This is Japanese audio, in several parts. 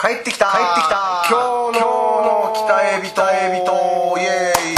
帰ってきた今日の北エビとイエーイ。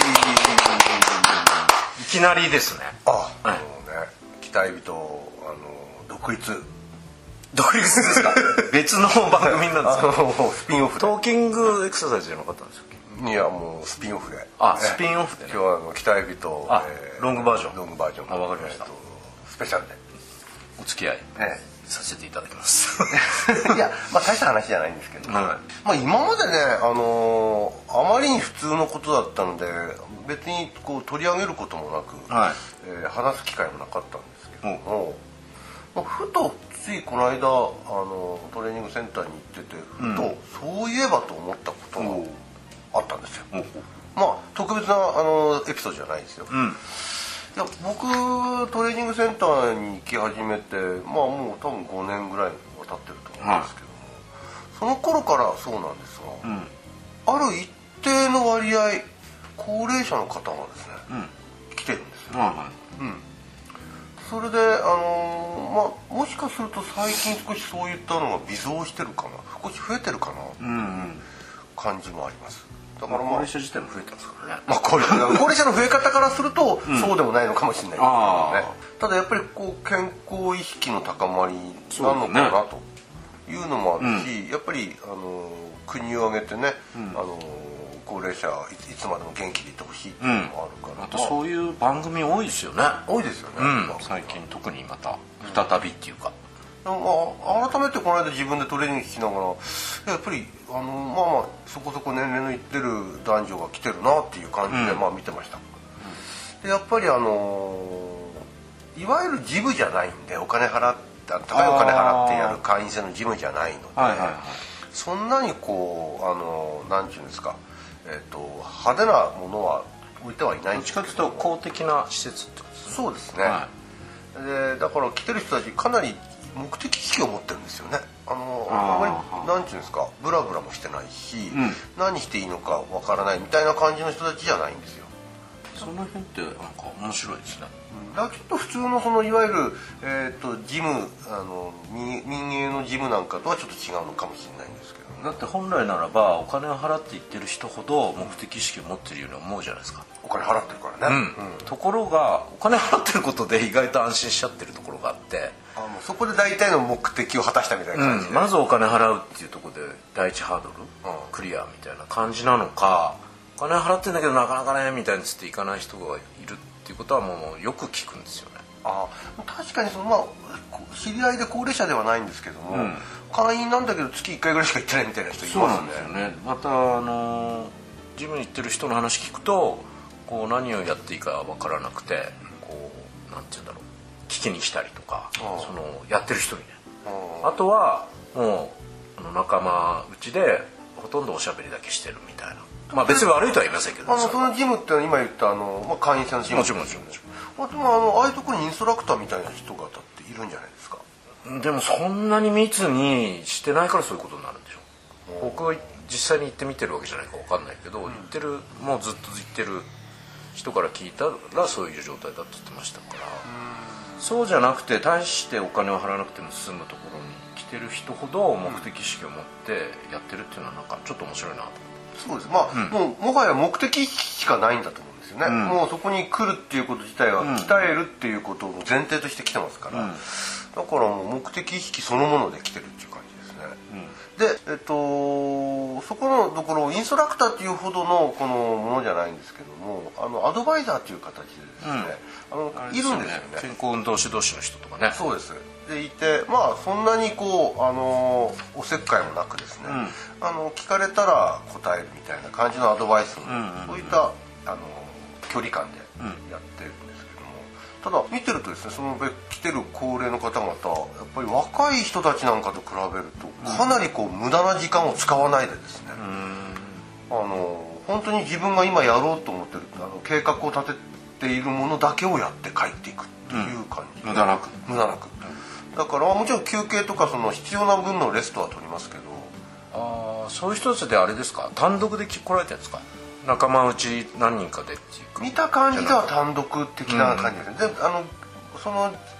いきなりですね。 北エビと独立ですか？別の番組なんですか？ スピンオフで。 トーキングエクササイズじゃなかったんですか？ いやもうスピンオフで。 スピンオフでね。 今日は北エビとロングバージョン。 わかりました。スペシャルでお付き合いさせていただきます。 いや大した話じゃないんですけど、今までねあまりに普通のことだったので別にこう取り上げることもなく、話す機会もなかったんですけども、ふとついこの間トレーニングセンターに行っててふとそういえばと思ったことがあったんですよ。特別なエピソードじゃないですよ。いや僕トレーニングセンターに行き始めてもう多分5年ぐらいは経ってると思うんですけども、その頃からそうなんですが、ある一定の割合高齢者の方がですね、来てるんですよ。それでもしかすると最近少しそういったのが微増してるかな、少し増えてるかな、感じもあります。だから高齢者自体も増えてますからね。 高齢者の増え方からするとそうでもないのかもしれないですけどね。ただやっぱりこう健康意識の高まりなのかなというのもあるし、やっぱり国を挙げてね、高齢者いつまでも元気でいてほしいっていうのもあるから、 あとそういう番組多いですよね。 多いですよね、 最近特にまた再びっていうか。 改めてこの間自分でトレーニング聞きながらやっぱりそこそこ年齢のいってる男女が来てるなっていう感じで見てました。でやっぱりいわゆるジムじゃないんで高いお金払ってやる会員制のジムじゃないので、そんなにこうなんていうんですか、派手なものは置いてはいないんですけど、 どっちかというと公的な施設ってことですね。 そうですね。でだから来てる人たちかなり目的意識を持ってるんですよね。あまりなんていうんですか、ブラブラもしてないし、何していいのかわからないみたいな感じの人たちじゃないんですよ。 その辺ってなんか面白いですね。 だからちょっと普通のいわゆるジム民営のジムなんかとはちょっと違うのかもしれないんですけど、 だって本来ならばお金を払って行ってる人ほど目的意識を持ってるように思うじゃないですか。 お金払ってるからね。 ところがお金払ってることで意外と安心しちゃってるところがあって、 もうそこで大体の目的を果たしたみたいな感じで、 まずお金払うっていうところで第一ハードル、クリアみたいな感じなのか、お金払ってんだけどなかなかねみたいにつって行かない人がいるっていうことはもうよく聞くんですよね。 確かに知り合いで高齢者ではないんですけども、会員なんだけど月1回ぐらいしか行ってないみたいな人いますね。 そうなんですよね。またジムに行ってる人の話聞くとこう何をやっていいか分からなくてこうなんていうんだろう、聞きに来たりとか、そのやってる人にね、あとはもう仲間うちでほとんどおしゃべりだけしてるみたいな。別に悪いとは言いませんけど、 そのジムって今言った会員制のジム、 もちろんもちろん。 でもああいうところにインストラクターみたいな人方っているんじゃないですか。 でもそんなに密にしてないからそういうことになるんでしょう。僕は実際に行ってみてるわけじゃないか分かんないけど、行ってるもうずっと行ってる人から聞いたらそういう状態だって言ってましたから、そうじゃなくて大してお金を払わなくても済むところに来てる人ほど目的意識を持ってやってるっていうのはなんかちょっと面白いなと思って。 そうです。もはや目的意識しかないんだと思うんですよね。もうそこに来るっていうこと自体は鍛えるっていうことを前提として来てますから、だからもう目的意識そのもので来てるっていう感じですね。で、そこのところインストラクターっていうほどのこのものじゃないんですけども、アドバイザーという形でですね、いるんですよね。 健康運動指導士の人とかね。 そうです。でいてそんなにこうおせっかいもなくですね、聞かれたら答えるみたいな感じのアドバイスを、そういった距離感でやってるんですけども、ただ見てるとですね、その来てる高齢の方々やっぱり若い人たちなんかと比べるとかなりこう無駄な時間を使わないでですね、本当に自分が今やろうと思ってる計画を立てているものだけをやって帰っていくっていう感じ、 無駄なくだからもちろん休憩とかその必要な分のレストは取りますけど。 そういう人たちであれですか、単独で来られてるんですか、仲間内何人かでっていうか。 見た感じでは単独的な感じですね。でその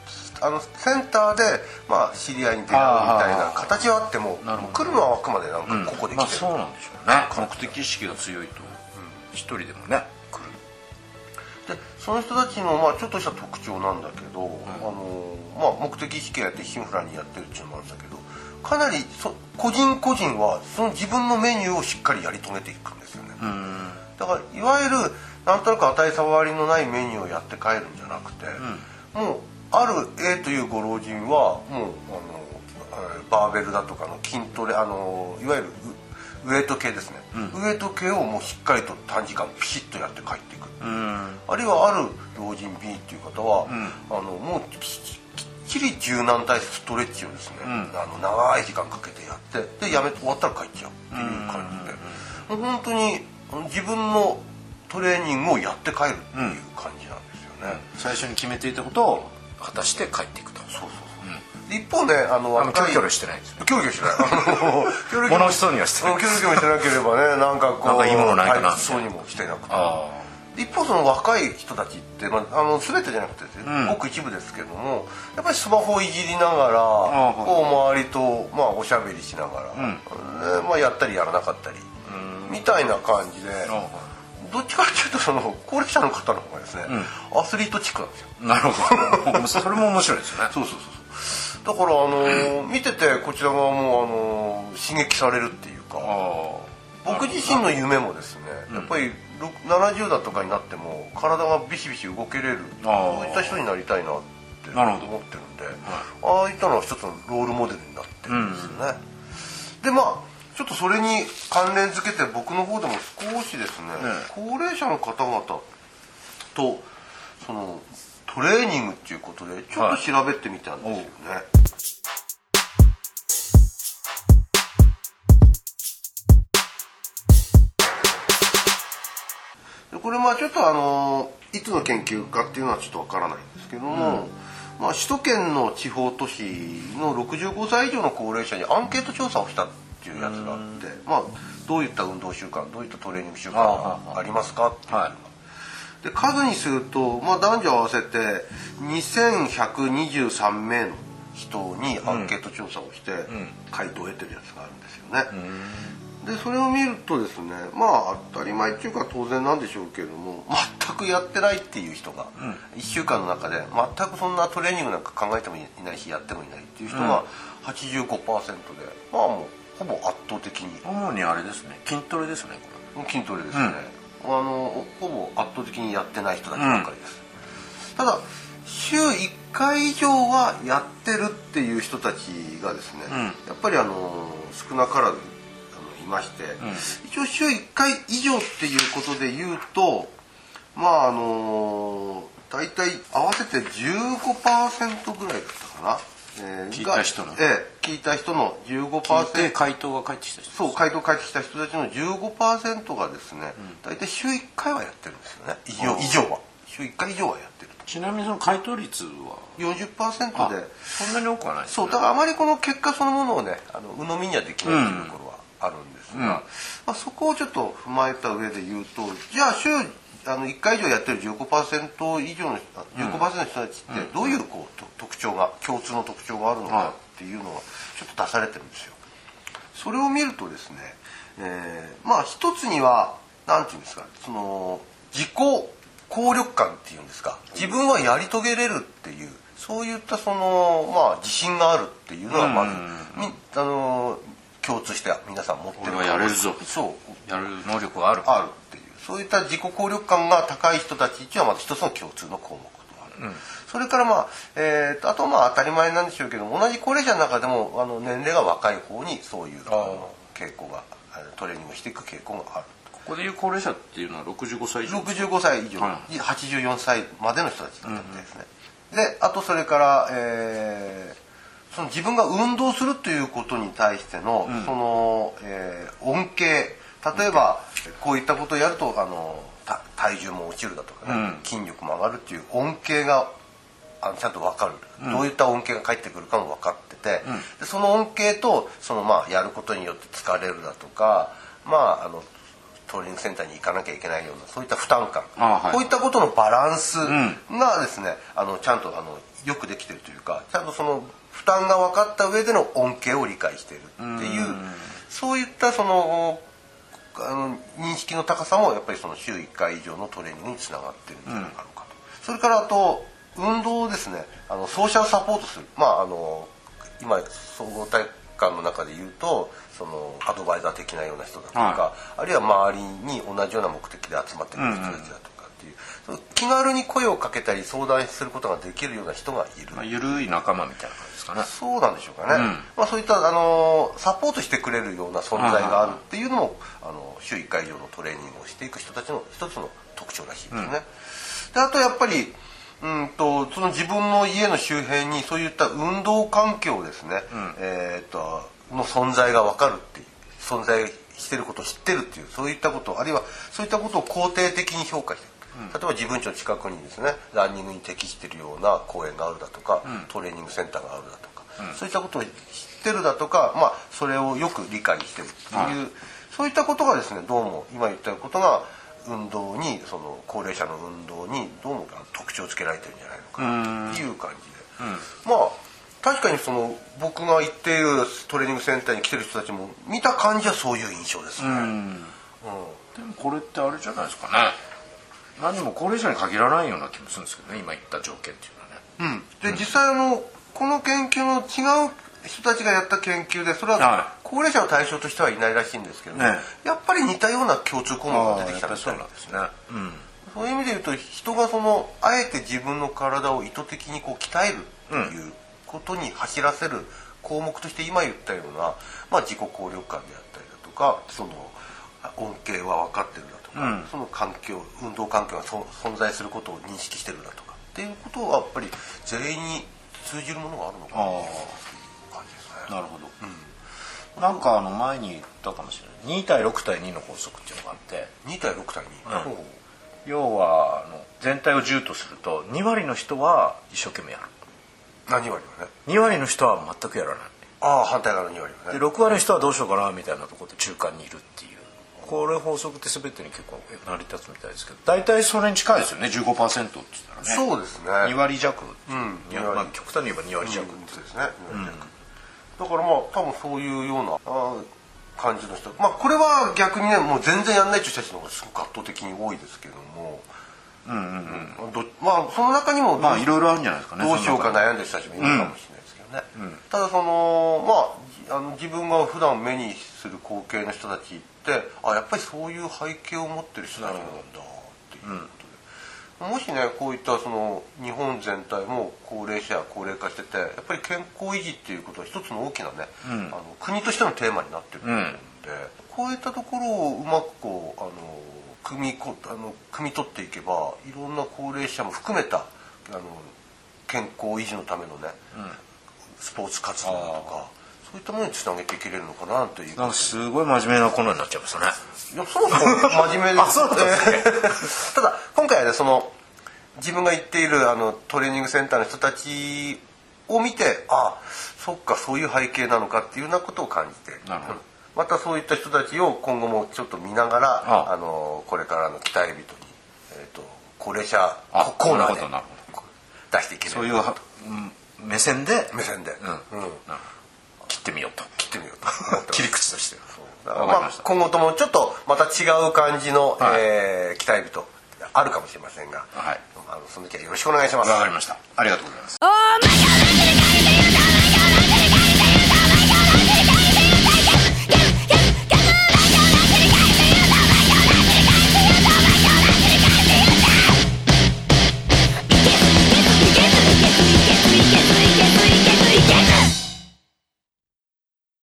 センターで、知り合いに出会うみたいな形はあっても、来るのはあくまでなんかここで来てる、 そうなんでしょうね。目的意識が強いと一人でもね来る。でその人たちのちょっとした特徴なんだけど、目的意識がやってシンフラにやってるっていうのもあるんだけど、かなり個人個人はその自分のメニューをしっかりやり遂げていくんですよね。だからいわゆるなんとなく当たり障りのないメニューをやって帰るんじゃなくて、もうある A というご老人はもうバーベルだとかの筋トレいわゆるウエイト系ですね、ウエイト系をもうしっかりと短時間ピシッとやって帰っていく、あるいはある老人 B っていう方は、もうきっちり柔軟体ストレッチをですね、長い時間かけてやってで終わったら帰っちゃうっていう感じで、もう本当に自分のトレーニングをやって帰るっていう感じなんですよね。 最初に決めていたことを果たして帰っていくと。 そう一方ね、 キョロキョロしてないですね。 キョロキョロしてない。 物欲しそうにはしてない。 キョロキョロしてなければね、なんかいいものないかな。 そうにもしてなくて。一方その若い人たちって全てじゃなくてごく一部ですけども、やっぱりスマホをいじりながら周りとおしゃべりしながら、やったりやらなかったりみたいな感じで、どっちかというとその高齢者の方の方がですね、アスリートチックなんですよ。 なるほど。それも面白いですね。 そうだから見ててこちら側も刺激されるっていうか、僕自身の夢もですね、やっぱり70だとかになっても体がビシビシ動けれる、そういった人になりたいなって思ってるんで、ああいったのは一つのロールモデルになってるんですよね。でちょっとそれに関連づけて僕の方でも少しですね、高齢者の方々とそのトレーニングっていうことでちょっと調べてみたんですよね。これちょっといつの研究かっていうのはちょっとわからないんですけども、首都圏の地方都市の65歳以上の高齢者にアンケート調査をしたっていうやつがあって、どういった運動習慣どういったトレーニング習慣がありますかっていうのが、で数にすると、男女合わせて2123名の人にアンケート調査をして回答を得てるやつがあるんですよね。でそれを見るとですね、当たり前っていうか当然なんでしょうけれども、全くやってないっていう人が、1週間の中で全くそんなトレーニングなんか考えてもいないしやってもいないっていう人が 85% で、もうほぼ圧倒的に主にあれですね、筋トレですね。これ筋トレですね、ほぼ圧倒的にやってない人たちばっかりです、ただ週1回以上はやってるっていう人たちがですね、やっぱり少なからずいまして、一応週1回以上っていうことで言うと大体合わせて 15% ぐらいだったかな、 聞いた人の聞いた人の 15%、 聞いて回答が返ってきた人、 そう回答返ってきた人たちの 15% がですね、大体週1回はやってるんですよね。以上は週1回以上はやってると。 ちなみにその回答率は 40% で、 そんなに多くはないですね。 そうだからあまりこの結果そのものをね鵜呑みにはできないというところはあるんですが、そこをちょっと踏まえた上で言うと、じゃあ週1回以上やってる 15% 以上の 15% の人たちってどういう特徴が共通の特徴があるのかっていうのがちょっと出されてるんですよ。それを見るとですね、一つにはなんていうんですか、その自己効力感っていうんですか、自分はやり遂げれるっていうそういったその自信があるっていうのがまず共通して皆さん持ってる。 俺はやれるぞ。 そうやる能力があるっていう、そういった自己効力感が高い人たちっていうのはまず一つの共通の項目とある。それからあと当たり前なんでしょうけども、同じ高齢者の中でも年齢が若い方にそういう傾向がトレーニングしていく傾向がある。 ここでいう高齢者っていうのは65歳以上 65歳以上、84歳までの人たちだったみたいですね。であとそれからその自分が運動するということに対しての、その、恩恵、例えばこういったことをやると体重も落ちるだとかね、筋力も上がるっていう恩恵がちゃんと分かる、どういった恩恵が返ってくるかも分かってて、でその恩恵とそのやることによって疲れるだとか、 トレーニングセンターに行かなきゃいけないようなそういった負担感、 はいこういったことのバランスがですね、ちゃんとよくできてるというか、ちゃんとその負担が分かった上での恩恵を理解しているっていう、そういったその認識の高さもやっぱりその週1回以上のトレーニングにつながっているんじゃないかと、それからあと運動をですねソーシャルサポートする、今総合体育館の中で言うとそのアドバイザー的なような人だとか、あるいは周りに同じような目的で集まってくる人たちだとかっていう、気軽に声をかけたり相談することができるような人がいる、 ゆるい仲間みたいな感じですかね。 そうなんでしょうかね、そういったサポートしてくれるような存在があるっていうのも週1回以上のトレーニングをしていく人たちの一つの特徴らしいですね。であとやっぱりその自分の家の周辺にそういった運動環境ですね、の存在が分かるっていう、存在していることを知ってるっていう、そういったこと、あるいはそういったことを肯定的に評価している。例えば自分家の近くにですねランニングに適しているような公園があるだとか、トレーニングセンターがあるだとか、そういったことを知ってるだとか、それをよく理解してるっていう、そういったことがですねどうも今言ったことが運動にその高齢者の運動にどうも特徴をつけられてるんじゃないのかなっていう感じで、確かにその僕が行っているトレーニングセンターに来てる人たちも見た感じはそういう印象ですね。 でもこれってあれじゃないですかね、何も高齢者に限らないような気もするんですけどね、今言った条件っていうのはね。 で実際この研究の違う人たちがやった研究でそれは高齢者の対象としてはいないらしいんですけど、やっぱり似たような共通項目が出てきたんですね。そういう意味で言うと人があえて自分の体を意図的に鍛えるということに走らせる項目として今言ったような、自己効力感であったりだとか、その恩恵は分かってるだとか、その環境運動環境が存在することを認識してるだとかっていうことはやっぱり全員に通じるものがあるのかなという感じですね。 なるほど。なんか前に言ったかもしれない2対6対2の法則っていうのがあって、 2対6対2、 要は全体を10とすると2割の人は一生懸命やる。 何割はね。 2割の人は全くやらない。 反対側の2割はね。 で6割の人はどうしようかなみたいなところで中間にいるっていう、これ法則って全てに結構成り立つみたいですけど、大体それに近いですよね。 15% って言ったらね。 そうですね。 2割弱、極端に言えば2割弱ですね。だから多分そういうような感じの人、これは逆にねもう全然やんないという人たちの方がすごく圧倒的に多いですけども、その中にもいろいろあるんじゃないですかね。 どうしようか悩んでる人たちもいるかもしれないですけどね。ただ自分が普段目にする光景の人たちってやっぱりそういう背景を持ってる人たちなんだっていうことで、もしねこういった日本全体も高齢化してて、やっぱり健康維持っていうことは一つの大きなね、国としてのテーマになってると思うんで、こういったところをうまく汲み取っていけば、いろんな高齢者も含めた健康維持のためのね、スポーツ活動とかそういったものにつなげていけれるのかなという。 なんかすごい真面目なコーナーになっちゃいましたね。 いやそもそも真面目ですそうですね。 ただ今回はね自分が行っているトレーニングセンターの人たちを見て、そっかそういう背景なのかっていうようなことを感じて、またそういった人たちを今後もちょっと見ながらこれからの期待人に、高齢者コーナーで出していければそういう目線で切ってみようと切り口として今後ともちょっとまた違う感じの期待人あるかもしれませんが、その時はよろしくお願いします。 わかりました。ありがとうございます。